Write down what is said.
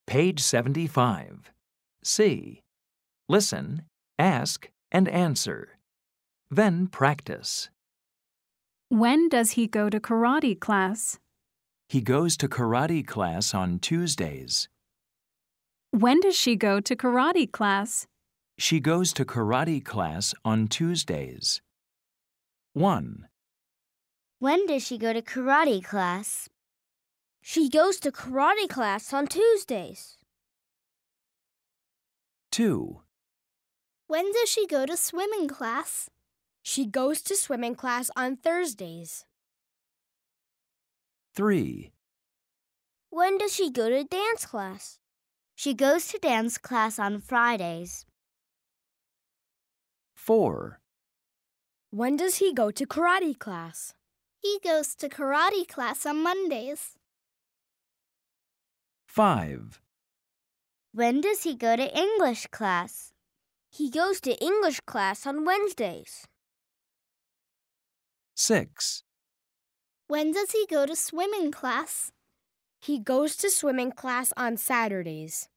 Page 75. C. Listen, ask, and answer. Then practice. When does he go to karate class? He goes to karate class on Tuesdays. When does she go to karate class? She goes to karate class on Tuesdays. 1, When does she go to karate class? She goes to karate class on Tuesdays. 2, When does she go to swimming class? She goes to swimming class on Thursdays. 3, When does she go to dance class? She goes to dance class on Fridays. 4, When does he go to karate class? He goes to karate class on Mondays. 5, When does he go to English class? He goes to English class on Wednesdays. 6, When does he go to swimming class? He goes to swimming class on Saturdays.